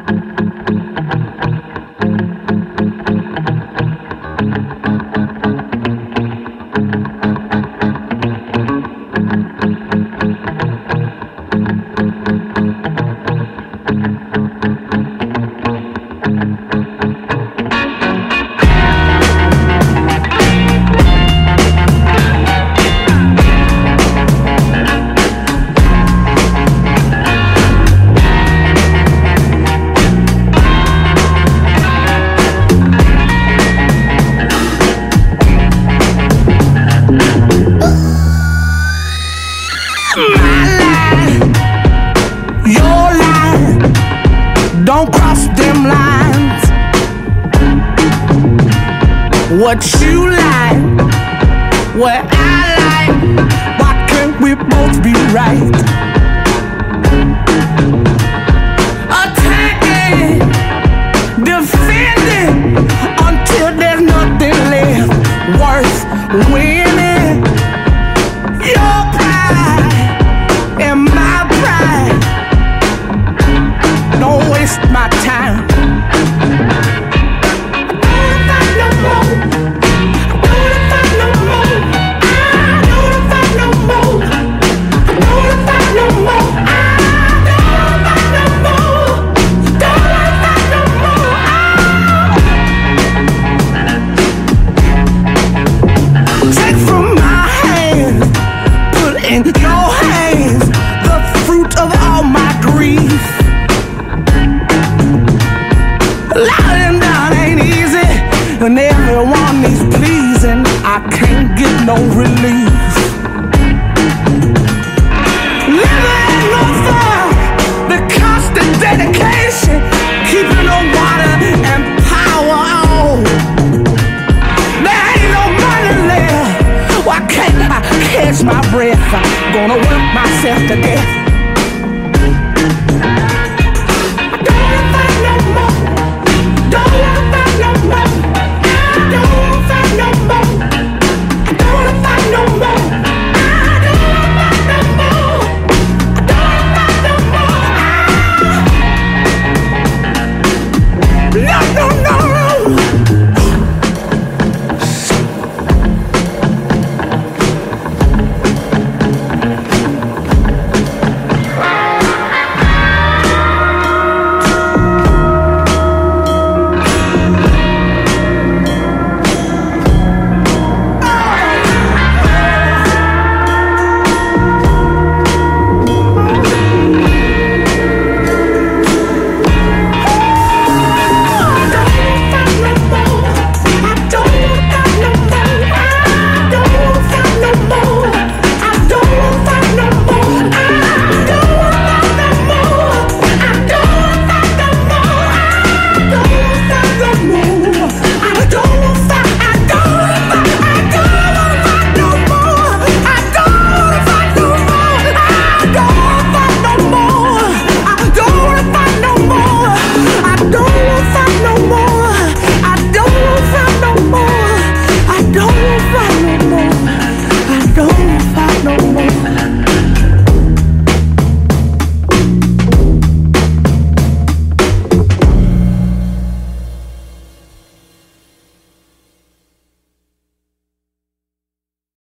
Don't cross them lines. What you like, what I like, why can't we both be right? Attacking, defending, until there's nothing left worth winning. Your pride and my pride. Don't waste my time. And everyone is pleasing, I can't get no relief. Living on fire, the constant dedication, keeping the water and power on. There ain't no money left, why can't I catch my breath? I'm gonna work myself to death.